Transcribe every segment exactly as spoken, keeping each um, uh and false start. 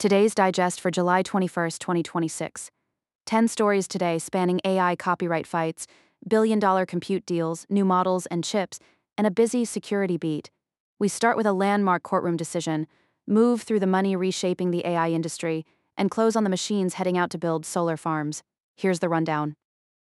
Today's digest for July twenty-first, twenty twenty-six. ten stories today spanning A I copyright fights, billion-dollar compute deals, new models and chips, and a busy security beat. We start with a landmark courtroom decision, move through the money reshaping the A I industry, and close on the machines heading out to build solar farms. Here's the rundown.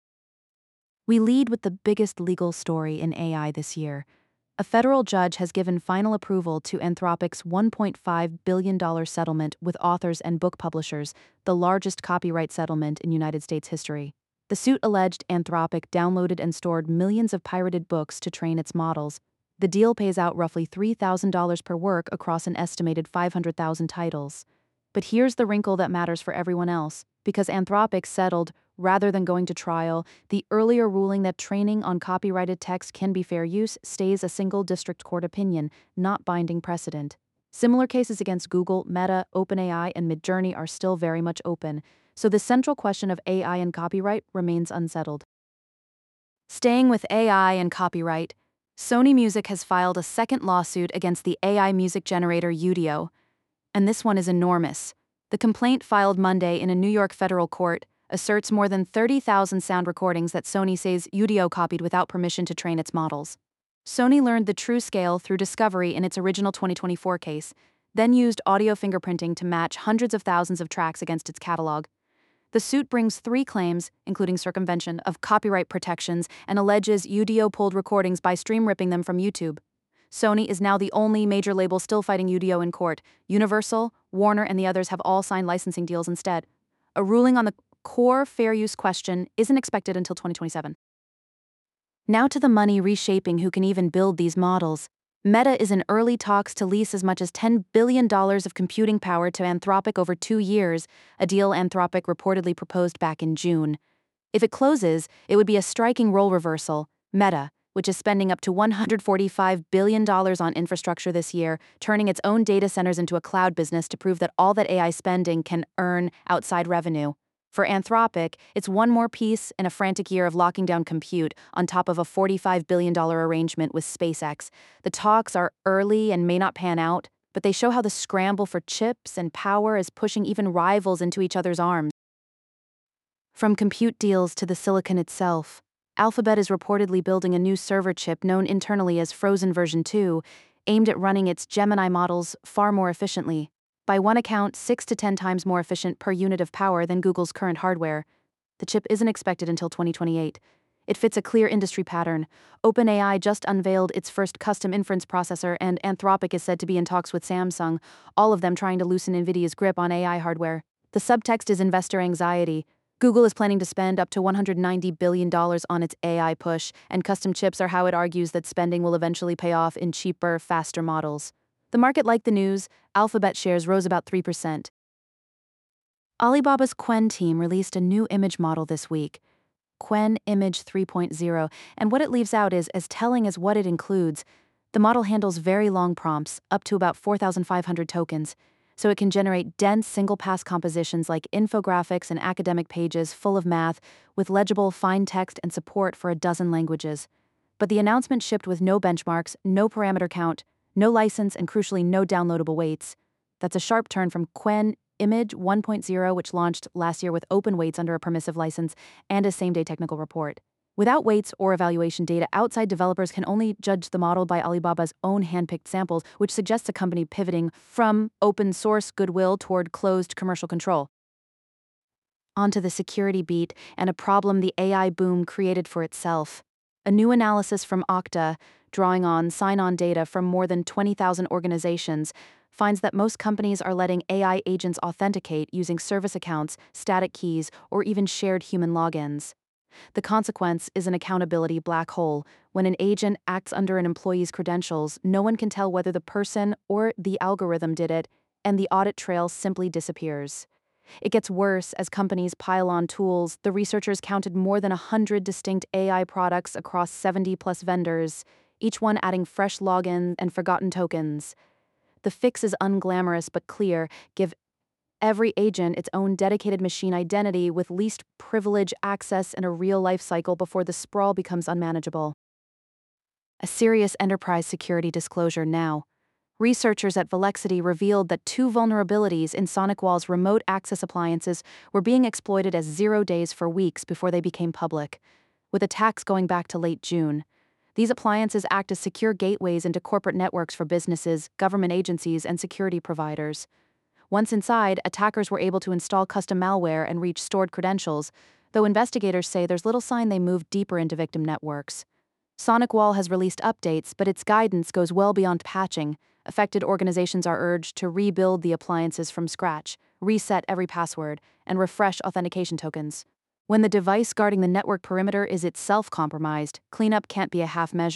We lead with the biggest legal story in A I this year. A federal judge has given final approval to Anthropic's one point five billion dollars settlement with authors and book publishers, the largest copyright settlement in United States history. The suit alleged Anthropic downloaded and stored millions of pirated books to train its models. The deal pays out roughly three thousand dollars per work across an estimated five hundred thousand titles. But here's the wrinkle that matters for everyone else. Because Anthropic settled, rather than going to trial, the earlier ruling that training on copyrighted text can be fair use stays a single district court opinion, not binding precedent. Similar cases against Google, Meta, OpenAI, and Midjourney are still very much open, so the central question of A I and copyright remains unsettled. Staying with A I and copyright, Sony Music has filed a second lawsuit against the A I music generator Udio, and this one is enormous. The complaint, filed Monday in a New York federal court, asserts more than thirty thousand sound recordings that Sony says Udio copied without permission to train its models. Sony learned the true scale through discovery in its original twenty twenty-four case, then used audio fingerprinting to match hundreds of thousands of tracks against its catalog. The suit brings three claims, including circumvention of copyright protections, and alleges Udio pulled recordings by stream ripping them from YouTube. Sony is now the only major label still fighting Udio in court. Universal, Warner, and the others have all signed licensing deals instead. A ruling on the core fair use question isn't expected until twenty twenty-seven. Now to the money reshaping who can even build these models. Meta is in early talks to lease as much as ten billion dollars of computing power to Anthropic over two years, a deal Anthropic reportedly proposed back in June. If it closes, it would be a striking role reversal. Meta, which is spending up to one hundred forty-five billion dollars on infrastructure this year, turning its own data centers into a cloud business to prove that all that A I spending can earn outside revenue. For Anthropic, it's one more piece in a frantic year of locking down compute on top of a forty-five billion dollars arrangement with SpaceX. The talks are early and may not pan out, but they show how the scramble for chips and power is pushing even rivals into each other's arms. From compute deals to the silicon itself, Alphabet is reportedly building a new server chip known internally as Frozen version two, aimed at running its Gemini models far more efficiently. By one account, six to ten times more efficient per unit of power than Google's current hardware. The chip isn't expected until twenty twenty-eight. It fits a clear industry pattern. OpenAI just unveiled its first custom inference processor, and Anthropic is said to be in talks with Samsung, all of them trying to loosen NVIDIA's grip on A I hardware. The subtext is investor anxiety. Google is planning to spend up to one hundred ninety billion dollars on its A I push, and custom chips are how it argues that spending will eventually pay off in cheaper, faster models. The market liked the news. Alphabet shares rose about three percent. Alibaba's Qwen team released a new image model this week, Qwen Image three point oh, and what it leaves out is as telling as what it includes. The model handles very long prompts, up to about four thousand five hundred tokens, so it can generate dense single-pass compositions like infographics and academic pages full of math, with legible fine text and support for a dozen languages. But the announcement shipped with no benchmarks, no parameter count, no license, and crucially no downloadable weights. That's a sharp turn from Qwen Image one point oh, which launched last year with open weights under a permissive license and a same-day technical report. Without weights or evaluation data, outside developers can only judge the model by Alibaba's own hand-picked samples, which suggests a company pivoting from open-source goodwill toward closed commercial control. Onto the security beat and a problem the A I boom created for itself. A new analysis from Okta, drawing on sign-on data from more than twenty thousand organizations, finds that most companies are letting A I agents authenticate using service accounts, static keys, or even shared human logins. The consequence is an accountability black hole. When an agent acts under an employee's credentials, no one can tell whether the person or the algorithm did it, and the audit trail simply disappears. It gets worse as companies pile on tools. The researchers counted more than one hundred distinct A I products across seventy plus vendors, each one adding fresh logins and forgotten tokens. The fix is unglamorous but clear. Give every agent its own dedicated machine identity with least privilege access and a real life cycle before the sprawl becomes unmanageable. A serious enterprise security disclosure now. Researchers at Velexity revealed that two vulnerabilities in SonicWall's remote access appliances were being exploited as zero days for weeks before they became public, with attacks going back to late June. These appliances act as secure gateways into corporate networks for businesses, government agencies, and security providers. Once inside, attackers were able to install custom malware and reach stored credentials, though investigators say there's little sign they moved deeper into victim networks. SonicWall has released updates, but its guidance goes well beyond patching. Affected organizations are urged to rebuild the appliances from scratch, reset every password, and refresh authentication tokens. When the device guarding the network perimeter is itself compromised, cleanup can't be a half measure.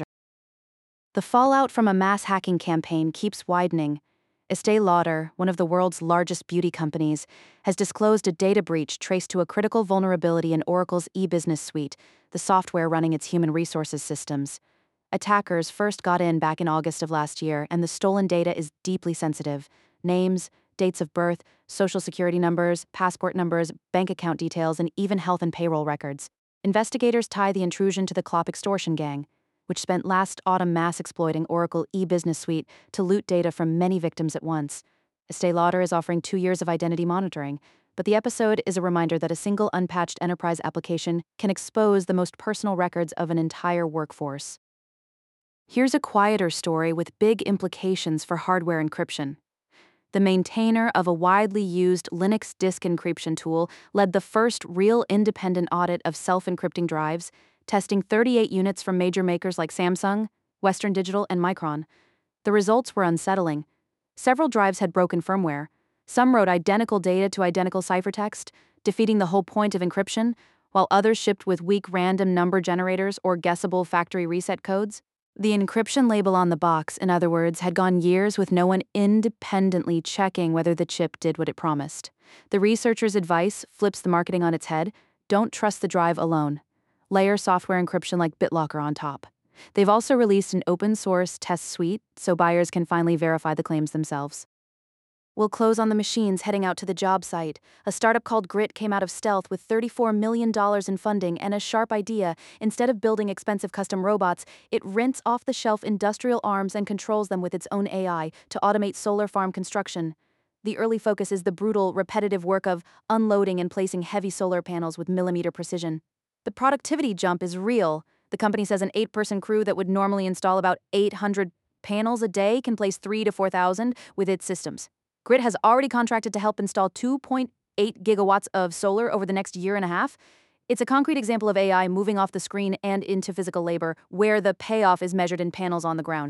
The fallout from a mass hacking campaign keeps widening. Estee Lauder, one of the world's largest beauty companies, has disclosed a data breach traced to a critical vulnerability in Oracle's e-business suite, the software running its human resources systems. Attackers first got in back in August of last year, and the stolen data is deeply sensitive. Names, dates of birth, social security numbers, passport numbers, bank account details, and even health and payroll records. Investigators tie the intrusion to the Clop extortion gang, which spent last autumn mass exploiting Oracle e-business suite to loot data from many victims at once. Estee Lauder is offering two years of identity monitoring, but the episode is a reminder that a single unpatched enterprise application can expose the most personal records of an entire workforce. Here's a quieter story with big implications for hardware encryption. The maintainer of a widely used Linux disk encryption tool led the first real independent audit of self-encrypting drives, testing thirty-eight units from major makers like Samsung, Western Digital, and Micron. The results were unsettling. Several drives had broken firmware. Some wrote identical data to identical ciphertext, defeating the whole point of encryption, while others shipped with weak random number generators or guessable factory reset codes. The encryption label on the box, in other words, had gone years with no one independently checking whether the chip did what it promised. The researchers' advice flips the marketing on its head: don't trust the drive alone. Layer software encryption like BitLocker on top. They've also released an open-source test suite so buyers can finally verify the claims themselves. We'll close on the machines heading out to the job site. A startup called Grit came out of stealth with thirty-four million dollars in funding and a sharp idea. Instead of building expensive custom robots, it rents off-the-shelf industrial arms and controls them with its own A I to automate solar farm construction. The early focus is the brutal, repetitive work of unloading and placing heavy solar panels with millimeter precision. The productivity jump is real. The company says an eight-person crew that would normally install about eight hundred panels a day can place three to four thousand with its systems. Grit has already contracted to help install two point eight gigawatts of solar over the next year and a half. It's a concrete example of A I moving off the screen and into physical labor, where the payoff is measured in panels on the ground.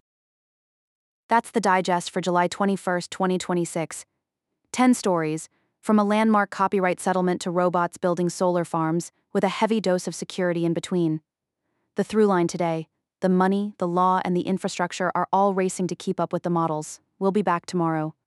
That's the digest for July twenty-first, twenty twenty-six. Ten stories, from a landmark copyright settlement to robots building solar farms, with a heavy dose of security in between. The through line today: the money, the law, and the infrastructure are all racing to keep up with the models. We'll be back tomorrow.